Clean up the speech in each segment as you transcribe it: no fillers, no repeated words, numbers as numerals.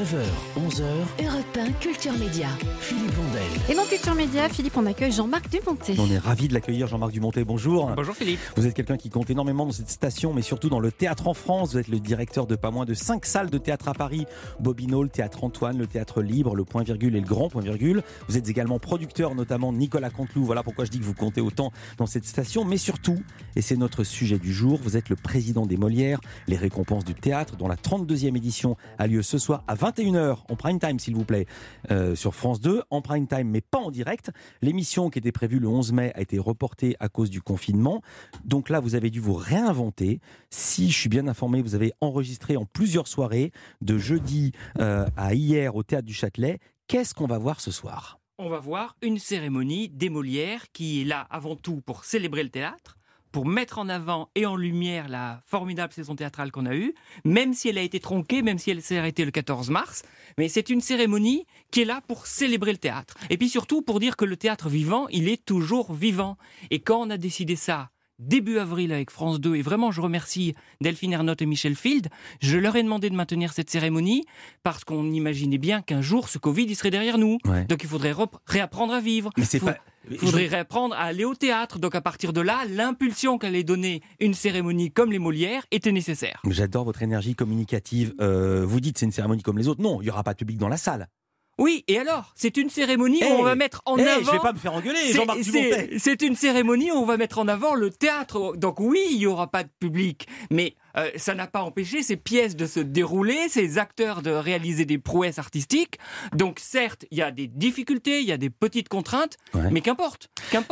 9h, 11h, Europe 1 Culture Média. Philippe Vandel. Et dans Culture Média, Philippe, on accueille Jean-Marc Dumonté. On est ravis de l'accueillir, Jean-Marc Dumonté. Bonjour. Bonjour Philippe. Vous êtes quelqu'un qui compte énormément dans cette station, mais surtout dans le théâtre en France. Vous êtes le directeur de pas moins de 5 salles de théâtre à Paris. Bobino, le Théâtre Antoine, le Théâtre Libre, le Point Virgule et le Grand Point Virgule. Vous êtes également producteur, notamment de Nicolas Canteloup. Voilà pourquoi je dis que vous comptez autant dans cette station. Mais surtout, et c'est notre sujet du jour, vous êtes le président des Molières, les récompenses du théâtre, dont la 32e édition a lieu ce soir à 21h, en prime time s'il vous plaît, sur France 2, en prime time mais pas en direct. L'émission qui était prévue le 11 mai a été reportée à cause du confinement. Donc là, vous avez dû vous réinventer. Si je suis bien informé, vous avez enregistré en plusieurs soirées, de jeudi à hier au Théâtre du Châtelet. Qu'est-ce qu'on va voir ce soir ? On va voir une cérémonie des Molières qui est là avant tout pour célébrer le théâtre, pour mettre en avant et en lumière la formidable saison théâtrale qu'on a eue, même si elle a été tronquée, même si elle s'est arrêtée le 14 mars. Mais c'est une cérémonie qui est là pour célébrer le théâtre. Et puis surtout pour dire que le théâtre vivant, il est toujours vivant. Et quand on a décidé ça, début avril avec France 2, et vraiment je remercie Delphine Ernotte et Michel Field, je leur ai demandé de maintenir cette cérémonie parce qu'on imaginait bien qu'un jour ce Covid il serait derrière nous. Ouais. Donc il faudrait réapprendre à vivre. Mais c'est pas... Il faudrait réapprendre à aller au théâtre. Donc à partir de là, l'impulsion qu'allait donner une cérémonie comme les Molières était nécessaire. J'adore votre énergie communicative. Vous dites c'est une cérémonie comme les autres. Non, il n'y aura pas de public dans la salle. Oui, et alors ? C'est une cérémonie où on va mettre en avant... Je vais pas me faire engueuler, Jean-Marc Dumonté. C'est une cérémonie où on va mettre en avant le théâtre. Donc oui, il n'y aura pas de public, mais ça n'a pas empêché ces pièces de se dérouler, ces acteurs de réaliser des prouesses artistiques. Donc certes, il y a des difficultés, il y a des petites contraintes, mais qu'importe.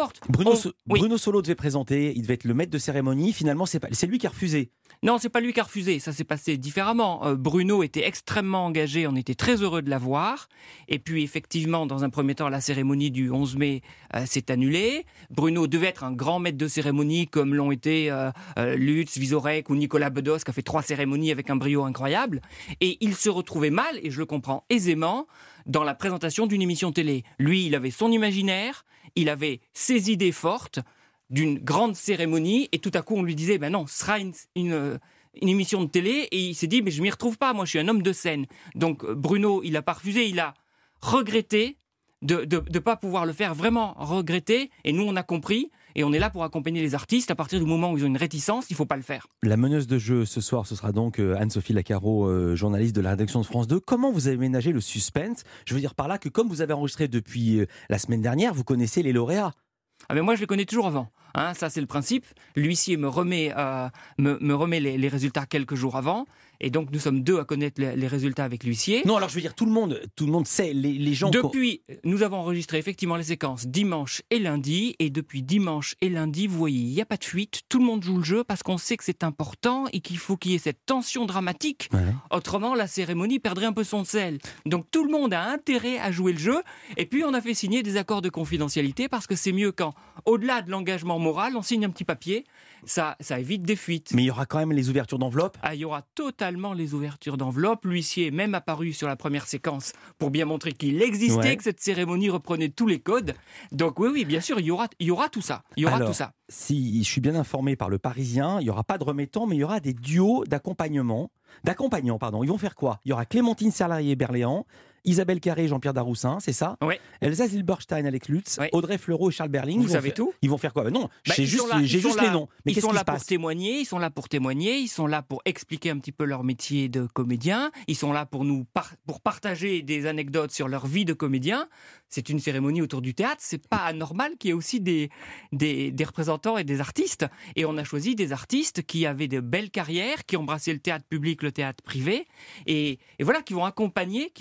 Bruno Solo devait présenter, il devait être le maître de cérémonie. Finalement, c'est lui qui a refusé. Non, c'est pas lui qui a refusé, ça s'est passé différemment. Bruno était extrêmement engagé, on était très heureux de l'avoir. Et puis effectivement, dans un premier temps, la cérémonie du 11 mai s'est annulée. Bruno devait être un grand maître de cérémonie, comme l'ont été Lutz, Vizorek ou Nicolas Bedos, qui a fait 3 cérémonies avec un brio incroyable. Et il se retrouvait mal, et je le comprends aisément, dans la présentation d'une émission télé. Lui, il avait son imaginaire, il avait ses idées fortes, d'une grande cérémonie, et tout à coup on lui disait non, ce sera une émission de télé, et il s'est dit mais je m'y retrouve pas, moi je suis un homme de scène. Donc Bruno, il a pas refusé, il a regretté de pas pouvoir le faire, vraiment regretté, et nous on a compris, et on est là pour accompagner les artistes. À partir du moment où ils ont une réticence, il faut pas le faire. La meneuse de jeu ce soir, ce sera donc Anne-Sophie Lacaro, journaliste de la rédaction de France 2. Comment vous avez ménagé le suspense ? Je veux dire par là que comme vous avez enregistré depuis la semaine dernière, vous connaissez les lauréats. Ah mais moi je les connais toujours avant, ça c'est le principe. L'huissier me remet les résultats quelques jours avant, et donc nous sommes 2 à connaître les résultats avec l'huissier. Non, alors je veux dire tout le monde sait, les gens... Depuis, nous avons enregistré effectivement les séquences dimanche et lundi, et depuis dimanche et lundi, vous voyez, il n'y a pas de fuite, tout le monde joue le jeu parce qu'on sait que c'est important et qu'il faut qu'il y ait cette tension dramatique. Ouais. Autrement, la cérémonie perdrait un peu son sel. Donc tout le monde a intérêt à jouer le jeu, et puis on a fait signer des accords de confidentialité parce que c'est mieux quand, au-delà de l'engagement moral, on signe un petit papier, ça évite des fuites. Mais il y aura quand même les ouvertures d'enveloppe ? Il y aura totalement les ouvertures d'enveloppe. L'huissier est même apparu sur la première séquence pour bien montrer qu'il existait, que cette cérémonie reprenait tous les codes. Donc oui, bien sûr, il y aura tout ça. Tout ça. Si je suis bien informé par le Parisien, il n'y aura pas de remettants, mais il y aura des duos d'accompagnants. Ils vont faire quoi ? Il y aura Clémentine Serlarié-Berléand, Isabelle Carré, Jean-Pierre Daroussin, c'est ça ? Oui. Elsa Zilberstein, Alex Lutz, Audrey Fleurot et Charles Berling. Vous savez tout ? Ils vont faire quoi ? Non, j'ai juste les noms. Mais ils sont là pour témoigner, ils sont là pour expliquer un petit peu leur métier de comédien, ils sont là pour pour partager des anecdotes sur leur vie de comédien. C'est une cérémonie autour du théâtre, c'est pas anormal qu'il y ait aussi des représentants et des artistes. Et on a choisi des artistes qui avaient de belles carrières, qui embrassaient le théâtre public, le théâtre privé, et voilà, qui vont accompagner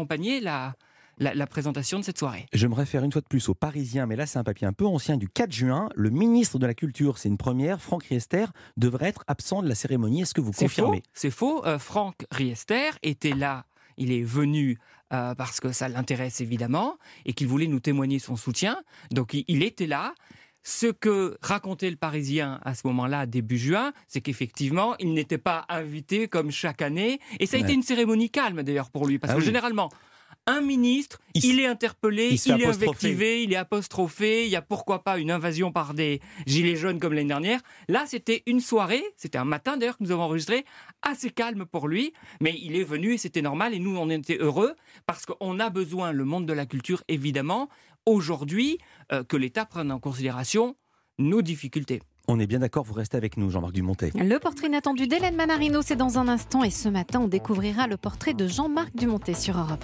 la présentation de cette soirée. Je me réfère une fois de plus au Parisien, mais là c'est un papier un peu ancien du 4 juin. Le ministre de la Culture, c'est une première, Franck Riester, devrait être absent de la cérémonie. Est-ce que vous confirmez ? C'est faux. Franck Riester était là, il est venu parce que ça l'intéresse évidemment, et qu'il voulait nous témoigner son soutien. Donc il était là. Ce que racontait le Parisien à ce moment-là, début juin, c'est qu'effectivement, il n'était pas invité comme chaque année. Et ça a été une cérémonie calme d'ailleurs pour lui. Parce que généralement, un ministre, il est interpellé, il est invectivé, il est apostrophé, il y a pourquoi pas une invasion par des gilets jaunes comme l'année dernière. Là, c'était une soirée, c'était un matin d'ailleurs que nous avons enregistré, assez calme pour lui, mais il est venu et c'était normal et nous on était heureux parce qu'on a besoin, le monde de la culture évidemment, aujourd'hui, que l'État prenne en considération nos difficultés. On est bien d'accord, vous restez avec nous, Jean-Marc Dumontet. Le portrait inattendu d'Hélène Manarino, c'est dans un instant. Et ce matin, on découvrira le portrait de Jean-Marc Dumontet sur Europe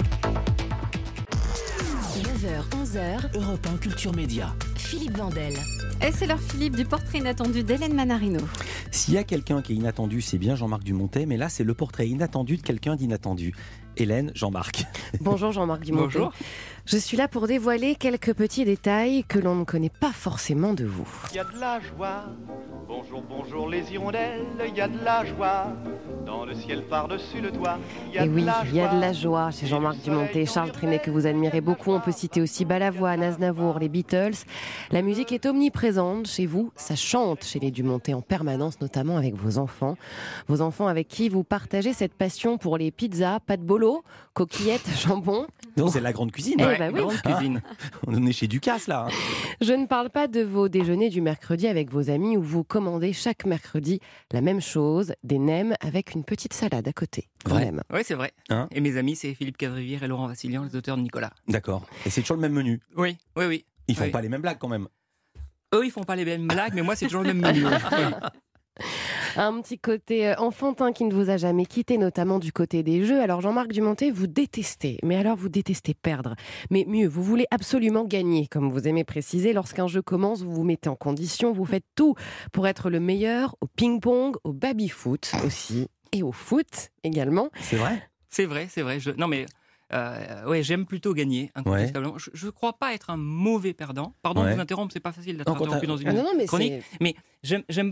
9h, 11h, Europe 1 Culture Média. Philippe Vandel. 1. Et c'est l'heure, Philippe, du portrait inattendu d'Hélène Manarino. S'il y a quelqu'un qui est inattendu, c'est bien Jean-Marc Dumontet, mais là, c'est le portrait inattendu de quelqu'un d'inattendu. Hélène, Jean-Marc. Bonjour Jean-Marc Dumontet. Bonjour. Je suis là pour dévoiler quelques petits détails que l'on ne connaît pas forcément de vous. Il y a de la joie, bonjour, bonjour les hirondelles, il y a de la joie, dans le ciel par-dessus le toit, Et oui, il y a de la joie chez Jean-Marc Dumontet, Charles Trenet que vous admirez beaucoup, on peut citer aussi Balavoine, Aznavour, les Beatles. La musique est omniprésente chez vous, ça chante chez les Dumontet en permanence, notamment avec vos enfants avec qui vous partagez cette passion pour les pizzas, pâtes bolo, coquillettes, jambon. Non, c'est la grande cuisine. Bah oui. Grande cuisine. On est chez Ducasse, là. Je ne parle pas de vos déjeuners du mercredi avec vos amis où vous commandez chaque mercredi la même chose, des nems avec une petite salade à côté. Vrai. Oui, c'est vrai. Hein Et mes amis, c'est Philippe Cadrivière et Laurent Vassilian, les auteurs de Nicolas. D'accord. Et c'est toujours le même menu. Oui. Ils font Oui. pas les mêmes blagues, quand même. Eux, ils font pas les mêmes blagues, mais moi, c'est toujours le même menu. Un petit côté enfantin qui ne vous a jamais quitté, notamment du côté des jeux. Alors Jean-Marc Dumontet, vous détestez, mais alors vous détestez perdre. Mais mieux, vous voulez absolument gagner, comme vous aimez préciser. Lorsqu'un jeu commence, vous vous mettez en condition, vous faites tout pour être le meilleur au ping-pong, au baby-foot aussi, et au foot également. C'est vrai ? C'est vrai. Non, mais j'aime plutôt gagner, incontestablement. Je ne crois pas être un mauvais perdant. Pardon de vous interrompre, c'est pas facile d'être Non, quand interrompu dans une mais chronique. Mais j'aime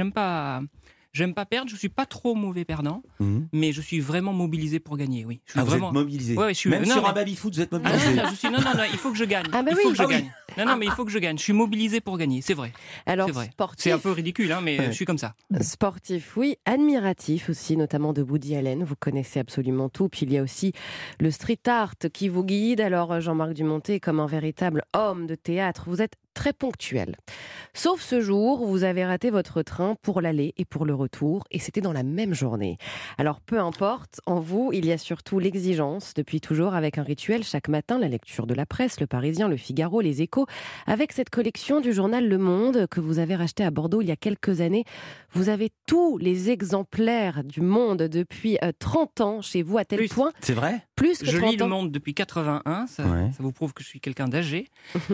pas perdre, je suis pas trop mauvais perdant, mais je suis vraiment mobilisé pour gagner, oui. Je suis vraiment vous êtes mobilisé. Ouais, je suis... Même non, sur mais... un baby-foot, vous êtes Ah, mobilisé. non, il faut que je gagne. Ah, bah il oui. faut que je Ah oui. gagne. Non, mais il faut que je gagne. Je suis mobilisé pour gagner, c'est vrai. Alors C'est vrai. sportif, C'est un peu ridicule, hein, mais je suis comme ça. sportif, oui, admiratif aussi, notamment de Woody Allen. Vous connaissez absolument tout. Puis il y a aussi le street art qui vous guide. Alors Jean-Marc Dumontet, comme un véritable homme de théâtre, vous êtes très ponctuel. Sauf ce jour où vous avez raté votre train pour l'aller et pour le retour, et c'était dans la même journée. Alors peu importe, en vous, il y a surtout l'exigence, depuis toujours avec un rituel chaque matin, la lecture de la presse, Le Parisien, Le Figaro, Les Échos, avec cette collection du journal Le Monde que vous avez racheté à Bordeaux il y a quelques années. Vous avez tous les exemplaires du Monde depuis 30 ans chez vous, à tel point, C'est vrai ? plus que Je 30 lis Le ans. Monde depuis 81, ça Ouais. vous prouve que je suis quelqu'un d'âgé.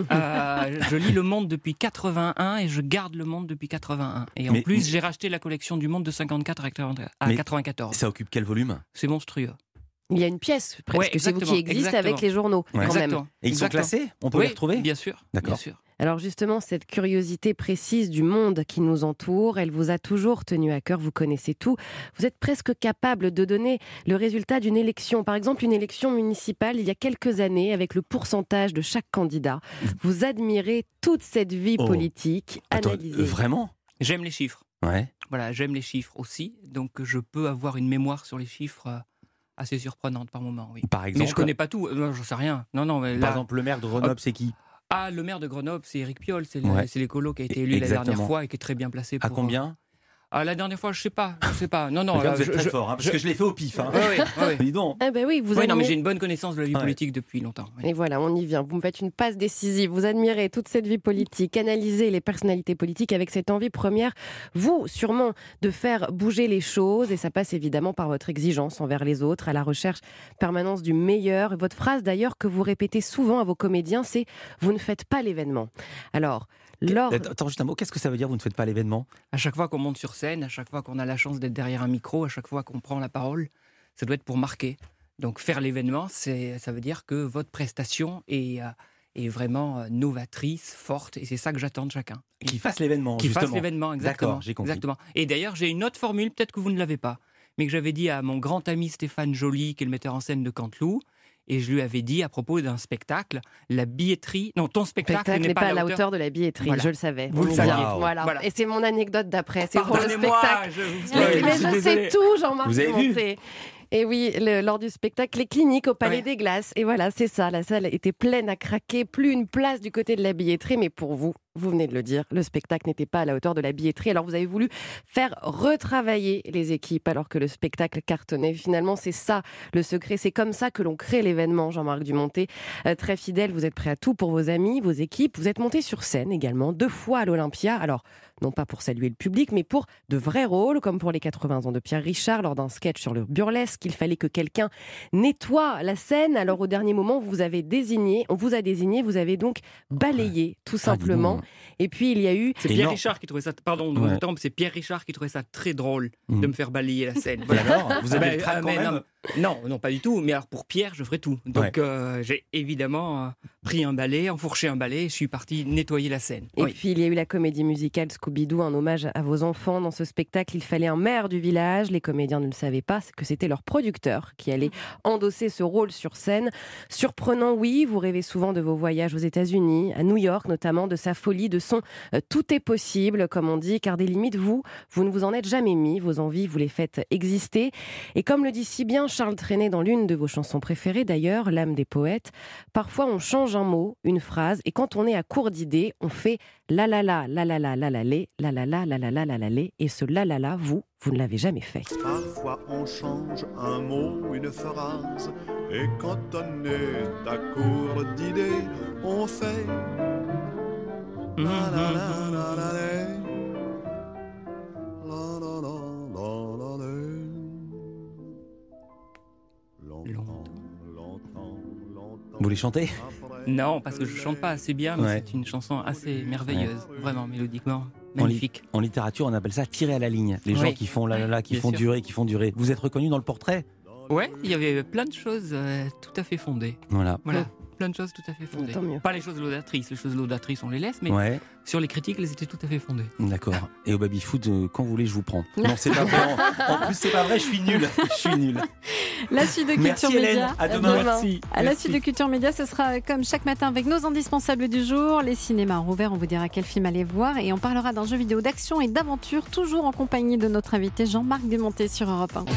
Je lis Le Monde depuis 81 et je garde Le Monde depuis 81. Et en plus, j'ai racheté la collection du Monde de 54 à 94. Ça occupe quel volume ? C'est monstrueux. Il y a une pièce, presque, Ouais, c'est vous qui existe exactement. avec les journaux, Ouais. quand même. Exactement. Et ils sont Exactement. classés ? On peut Oui, les retrouver ? Bien sûr. D'accord. Bien sûr. Alors justement, cette curiosité précise du monde qui nous entoure, elle vous a toujours tenu à cœur, vous connaissez tout. Vous êtes presque capable de donner le résultat d'une élection. Par exemple, une élection municipale il y a quelques années, avec le pourcentage de chaque candidat. Vous admirez toute cette vie politique, Attends, analysée. vraiment ? J'aime les chiffres. Ouais. Voilà, j'aime les chiffres aussi. Donc je peux avoir une mémoire sur les chiffres assez surprenante par moment, oui. Par exemple, Mais je connais pas tout. Non, j'en sais rien. Non, mais là... par exemple, le maire de Grenoble, c'est qui ? Ah, le maire de Grenoble, c'est Éric Piolle. C'est Ouais. l'écolo qui a été élu la Exactement. dernière fois et qui est très bien placé pour... À combien ? Ah, la dernière fois, je sais pas. Non, Là, là, vous êtes très fort, hein, parce que je l'ai fait au pif. Hein. Oui. Dis donc. Ah ben oui, vous Oui, non, mais admirez- j'ai une bonne connaissance de la vie Ouais. politique depuis longtemps. oui. Et voilà, on y vient. Vous me faites une passe décisive. Vous admirez toute cette vie politique, analysez les personnalités politiques avec cette envie première, vous, sûrement, de faire bouger les choses. Et ça passe évidemment par votre exigence envers les autres, à la recherche permanence du meilleur. Et votre phrase, d'ailleurs, que vous répétez souvent à vos comédiens, c'est « Vous ne faites pas l'événement ». Alors, lors... Attends, juste un mot. Qu'est-ce que ça veut dire, vous ne faites pas l'événement ? À chaque fois qu'on monte sur scène, à chaque fois qu'on a la chance d'être derrière un micro, à chaque fois qu'on prend la parole, ça doit être pour marquer. Donc faire l'événement, ça veut dire que votre prestation est vraiment novatrice, forte, et c'est ça que j'attends de chacun. Qu'il fasse l'événement, Qu'il justement. fasse l'événement, exactement. D'accord, j'ai compris. Exactement. Et d'ailleurs, j'ai une autre formule, peut-être que vous ne l'avez pas, mais que j'avais dit à mon grand ami Stéphane Joly, qui est le metteur en scène de Canteloup, et je lui avais dit à propos d'un spectacle, la billetterie... Non, ton spectacle n'est pas à la hauteur... de la billetterie, Voilà. je le savais. Vous le On y saviez. vient. Voilà. Voilà. Et c'est mon anecdote d'après, c'est pour le Pardonnez-moi, spectacle. je vous Mais spoil. je sais tout, Jean-Marc Vous avez vu Dumontet. Et oui, lors du spectacle Les Cliniques au Palais des Glaces. Et voilà, c'est ça, la salle était pleine à craquer, plus une place du côté de la billetterie. Mais pour vous venez de le dire, le spectacle n'était pas à la hauteur de la billetterie. Alors vous avez voulu faire retravailler les équipes alors que le spectacle cartonnait. Finalement, c'est ça le secret. C'est comme ça que l'on crée l'événement, Jean-Marc Dumonté. Très fidèle, vous êtes prêt à tout pour vos amis, vos équipes. Vous êtes monté sur scène également, 2 fois à l'Olympia. Alors, non pas pour saluer le public, mais pour de vrais rôles, comme pour les 80 ans de Pierre Richard, lors d'un sketch sur le burlesque. Il fallait que quelqu'un nettoie la scène. Alors, au dernier moment, on vous a désigné, vous avez donc balayé, tout simplement. Et puis, il y a eu... C'est Pierre Richard qui trouvait ça... Pardon, c'est Pierre Richard qui trouvait ça très drôle de me faire balayer la scène. Voilà. Alors, vous avez le trac quand même. Non, pas du tout. Mais alors, pour Pierre, je ferai tout. Donc, j'ai évidemment pris un balai, enfourché un balai, et je suis parti nettoyer la scène. Et puis, il y a eu la comédie musicale Scooby-Doo, un hommage à vos enfants. Dans ce spectacle, il fallait un maire du village. Les comédiens ne le savaient pas, que c'était leur producteur qui allait endosser ce rôle sur scène. Surprenant, oui, vous rêvez souvent de vos voyages aux États-Unis, à New York notamment, de sa folie, de son tout est possible, comme on dit, car des limites, vous ne vous en êtes jamais mis. Vos envies, vous les faites exister. Et comme le dit si bien Charles Trenet dans l'une de vos chansons préférées d'ailleurs, L'âme des poètes, parfois on change un mot, une phrase, et quand on est à court d'idées, on fait la la la, la la la, la la lé, la la la, la la la, la la lé, et ce la la la, vous ne l'avez jamais fait. Parfois on change un mot, une phrase, et quand on est à court d'idées, on fait la la la la la lé, la la la la la lé. Vous les chantez ? Non, parce que je chante pas assez bien, mais c'est une chanson assez merveilleuse, vraiment mélodiquement magnifique. En littérature, on appelle ça tirer à la ligne. Les gens qui font qui font durer. Vous êtes reconnu dans le portrait ? Ouais, il y avait plein de choses tout à fait fondées. Voilà. Plein de choses tout à fait fondées. Tant mieux. Pas les choses laudatrices. Les choses laudatrices, on les laisse, mais sur les critiques, elles étaient tout à fait fondées. D'accord. Et au baby-foot, quand vous voulez, je vous prends. Non, c'est pas vrai. En plus, c'est pas vrai, je suis nul. La suite de Culture Média. Hélène, à demain. Merci. À la suite de Culture Média, ce sera comme chaque matin avec nos indispensables du jour. Les cinémas rouverts, on vous dira quel film aller voir. Et on parlera d'un jeu vidéo d'action et d'aventure, toujours en compagnie de notre invité Jean-Marc Dumonté sur Europe 1.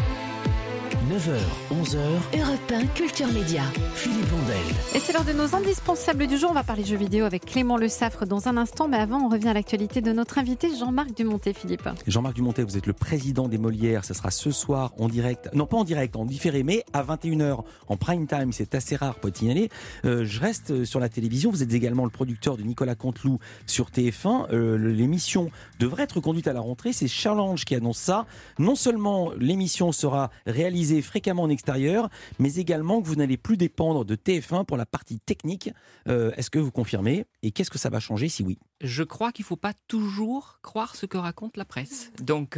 9h, 11h, Europe 1, Culture Média, Philippe Vandel. Et c'est l'heure de nos indispensables du jour. On va parler jeux vidéo avec Clément Le Saffre dans un instant. Mais avant, on revient à l'actualité de notre invité Jean-Marc Dumonté, Philippe. Jean-Marc Dumonté, vous êtes le président des Molières. Ça sera ce soir en direct. Non, pas en direct, en différé, mais à 21h en prime time. C'est assez rare pour être signalé. Je reste sur la télévision. Vous êtes également le producteur de Nicolas Canteloup sur TF1. L'émission devrait être conduite à la rentrée. C'est Challenge qui annonce ça. Non seulement l'émission sera réalisée fréquemment en extérieur, mais également que vous n'allez plus dépendre de TF1 pour la partie technique. Est-ce que vous confirmez ? Et qu'est-ce que ça va changer si oui ? Je crois qu'il ne faut pas toujours croire ce que raconte la presse. Donc,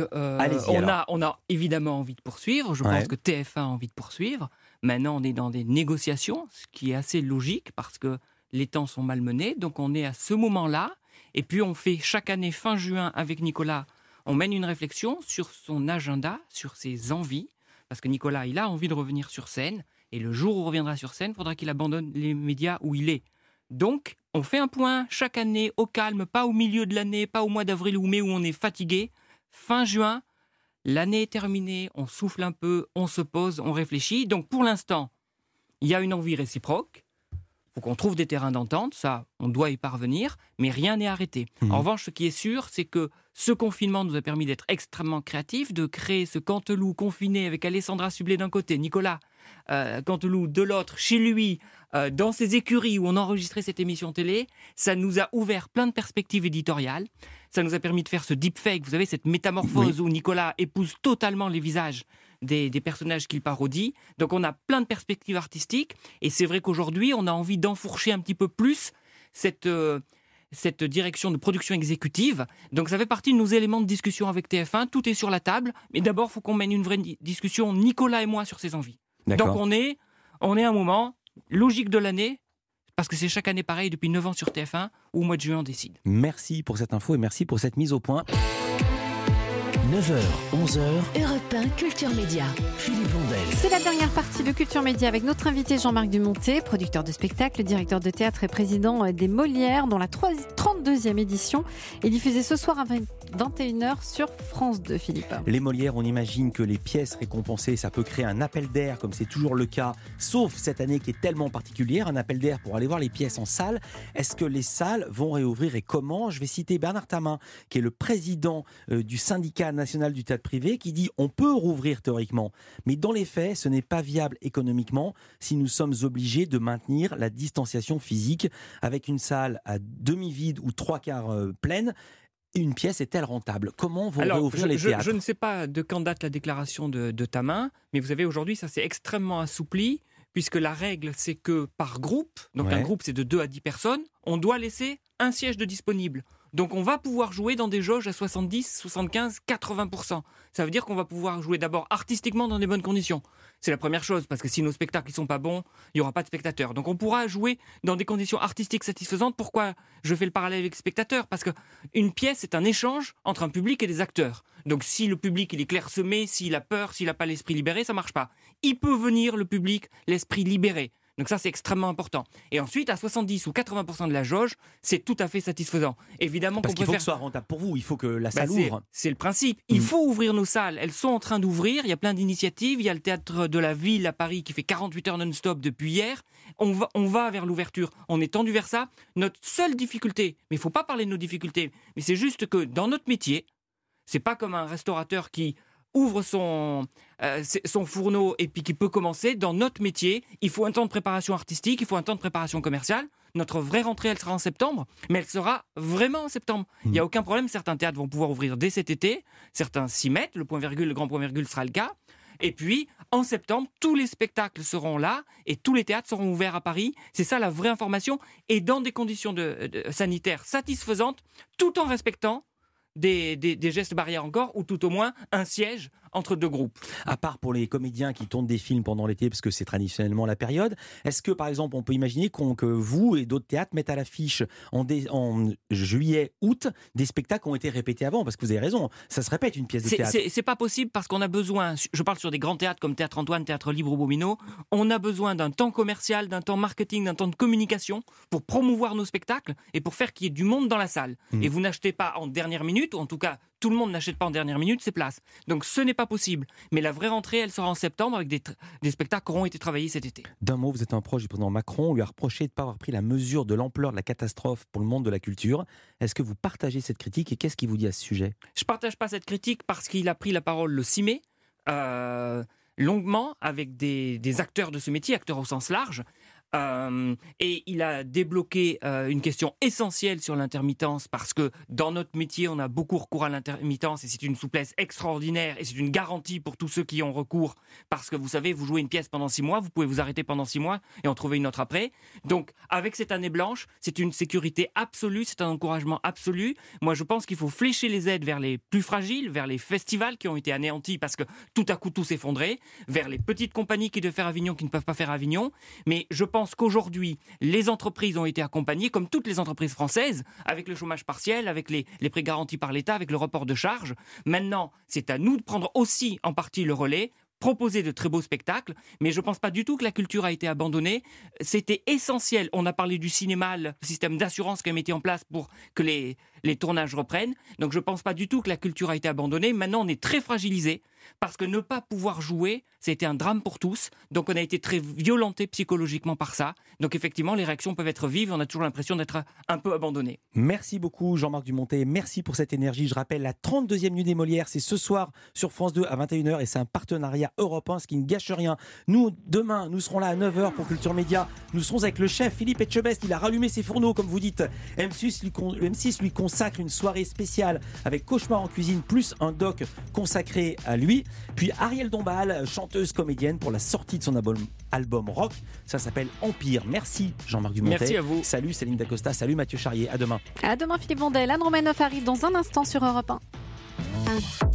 on a évidemment envie de poursuivre. Je pense que TF1 a envie de poursuivre. Maintenant, on est dans des négociations, ce qui est assez logique parce que les temps sont malmenés. Donc, on est à ce moment-là. Et puis, on fait chaque année, fin juin, avec Nicolas, on mène une réflexion sur son agenda, sur ses envies. Parce que Nicolas, il a envie de revenir sur scène. Et le jour où il reviendra sur scène, il faudra qu'il abandonne les médias où il est. Donc, on fait un point chaque année, au calme, pas au milieu de l'année, pas au mois d'avril ou mai où on est fatigué. Fin juin, l'année est terminée, on souffle un peu, on se pose, on réfléchit. Donc, pour l'instant, il y a une envie réciproque. Il faut qu'on trouve des terrains d'entente, ça, on doit y parvenir, mais rien n'est arrêté. En revanche, ce qui est sûr, c'est que ce confinement nous a permis d'être extrêmement créatifs, de créer ce Canteloup confiné avec Alessandra Sublet d'un côté, Nicolas Canteloup de l'autre, chez lui, dans ses écuries où on enregistrait cette émission télé. Ça nous a ouvert plein de perspectives éditoriales. Ça nous a permis de faire ce deepfake, vous savez, cette métamorphose où Nicolas épouse totalement les visages des personnages qu'il parodie. Donc on a plein de perspectives artistiques. Et c'est vrai qu'aujourd'hui, on a envie d'enfourcher un petit peu plus cette direction de production exécutive. Donc ça fait partie de nos éléments de discussion avec TF1. Tout est sur la table. Mais d'abord, il faut qu'on mène une vraie discussion, Nicolas et moi, sur ses envies. D'accord. Donc on est à un moment logique de l'année, parce que c'est chaque année pareil depuis 9 ans sur TF1, où au mois de juin on décide. Merci pour cette info et merci pour cette mise au point. 9h, 11h, Europe 1 Culture Média. Philippe Bondel. C'est la dernière partie de Culture Média avec notre invité Jean-Marc Dumonté, producteur de spectacle, directeur de théâtre et président des Molières, dont la 32e édition est diffusée ce soir à 21h sur France 2, Philippe. Les Molières, on imagine que les pièces récompensées, ça peut créer un appel d'air, comme c'est toujours le cas, sauf cette année qui est tellement particulière, un appel d'air pour aller voir les pièces en salle. Est-ce que les salles vont réouvrir et comment ? Je vais citer Bernard Tamin, qui est le président du syndicat national du théâtre privé, qui dit on peut rouvrir théoriquement, mais dans les faits, ce n'est pas viable économiquement si nous sommes obligés de maintenir la distanciation physique avec une salle à demi-vide ou 3/4 pleine. Une pièce est-elle rentable ? Comment vont réouvrir les théâtres ? Je ne sais pas de quand date la déclaration de Tamin, mais vous savez, aujourd'hui, ça s'est extrêmement assoupli, puisque la règle, c'est que par groupe, donc un groupe, c'est de 2 à 10 personnes, on doit laisser un siège de disponible. Donc on va pouvoir jouer dans des jauges à 70, 75, 80%. Ça veut dire qu'on va pouvoir jouer d'abord artistiquement dans des bonnes conditions. C'est la première chose, parce que si nos spectacles ne sont pas bons, il n'y aura pas de spectateurs. Donc on pourra jouer dans des conditions artistiques satisfaisantes. Pourquoi je fais le parallèle avec les spectateurs ? Parce qu'une pièce est un échange entre un public et des acteurs. Donc si le public il est clairsemé, s'il a peur, s'il n'a pas l'esprit libéré, ça ne marche pas. Il peut venir, le public, l'esprit libéré. Donc ça, c'est extrêmement important. Et ensuite, à 70 ou 80% de la jauge, c'est tout à fait satisfaisant. Évidemment parce qu'il faut que ce soit rentable pour vous, il faut que la salle ouvre. C'est le principe. Il faut ouvrir nos salles. Elles sont en train d'ouvrir. Il y a plein d'initiatives. Il y a le Théâtre de la Ville à Paris qui fait 48 heures non-stop depuis hier. On va vers l'ouverture. On est tendu vers ça. Notre seule difficulté, mais il ne faut pas parler de nos difficultés, mais c'est juste que dans notre métier, c'est pas comme un restaurateur qui ouvre son fourneau et puis qui peut commencer. Dans notre métier, il faut un temps de préparation artistique, il faut un temps de préparation commerciale. Notre vraie rentrée, elle sera en septembre, mais elle sera vraiment en septembre. Il n'y a aucun problème, certains théâtres vont pouvoir ouvrir dès cet été, certains s'y mettent, le grand point virgule sera le cas. Et puis, en septembre, tous les spectacles seront là et tous les théâtres seront ouverts à Paris. C'est ça la vraie information, et dans des conditions sanitaires satisfaisantes, tout en respectant des gestes barrières encore, ou tout au moins un siège entre 2 groupes. À part pour les comédiens qui tournent des films pendant l'été, parce que c'est traditionnellement la période, est-ce que par exemple on peut imaginer que vous et d'autres théâtres mettent à l'affiche en juillet, août, des spectacles qui ont été répétés avant ? Parce que vous avez raison, ça se répète une pièce de théâtre. C'est pas possible parce qu'on a besoin, je parle sur des grands théâtres comme Théâtre Antoine, Théâtre Libre ou Bobino, on a besoin d'un temps commercial, d'un temps marketing, d'un temps de communication pour promouvoir nos spectacles et pour faire qu'il y ait du monde dans la salle. Et vous n'achetez pas en dernière minute, ou en tout cas tout le monde n'achète pas en dernière minute ses places. Donc ce n'est pas possible. Mais la vraie rentrée, elle sera en septembre avec des spectacles qui auront été travaillés cet été. D'un mot, vous êtes un proche du président Macron. On lui a reproché de ne pas avoir pris la mesure de l'ampleur de la catastrophe pour le monde de la culture. Est-ce que vous partagez cette critique et qu'est-ce qu'il vous dit à ce sujet ? Je ne partage pas cette critique parce qu'il a pris la parole le 6 mai, longuement, avec des acteurs de ce métier, acteurs au sens large. Et il a débloqué une question essentielle sur l'intermittence, parce que dans notre métier, on a beaucoup recours à l'intermittence et c'est une souplesse extraordinaire et c'est une garantie pour tous ceux qui ont recours, parce que vous savez, vous jouez une pièce pendant 6 mois, vous pouvez vous arrêter pendant 6 mois et en trouver une autre après. Donc avec cette année blanche, c'est une sécurité absolue, c'est un encouragement absolu. Moi je pense qu'il faut flécher les aides vers les plus fragiles, vers les festivals qui ont été anéantis parce que tout à coup tout s'effondrait, vers les petites compagnies qui devaient faire Avignon qui ne peuvent pas faire Avignon. Mais je pense qu'aujourd'hui, les entreprises ont été accompagnées, comme toutes les entreprises françaises, avec le chômage partiel, avec les prêts garantis par l'État, avec le report de charges. Maintenant, c'est à nous de prendre aussi en partie le relais, proposer de très beaux spectacles, mais je ne pense pas du tout que la culture a été abandonnée. C'était essentiel. On a parlé du cinéma, le système d'assurance qui a mis en place pour que les tournages reprennent. Donc je ne pense pas du tout que la culture a été abandonnée. Maintenant, on est très fragilisé parce que ne pas pouvoir jouer, c'était un drame pour tous. Donc on a été très violenté psychologiquement par ça. Donc effectivement, les réactions peuvent être vives. On a toujours l'impression d'être un peu abandonné. Merci beaucoup Jean-Marc Dumonté. Merci pour cette énergie. Je rappelle, la 32e nuit des Molières, c'est ce soir sur France 2 à 21h et c'est un partenariat européen, ce qui ne gâche rien. Nous, demain, nous serons là à 9h pour Culture Média. Nous serons avec le chef Philippe Etchebest. Il a rallumé ses fourneaux, comme vous dites. M6 lui consacre une soirée spéciale avec Cauchemar en cuisine, plus un doc consacré à lui. Puis Ariel Dombal, chanteuse comédienne, pour la sortie de son album rock. Ça s'appelle Empire. Merci Jean-Marc Dumonté. Merci à vous. Salut Céline Dacosta. Salut Mathieu Charrier. À demain. À demain Philippe Bondel. Anne Romanoff arrive dans un instant sur Europe 1.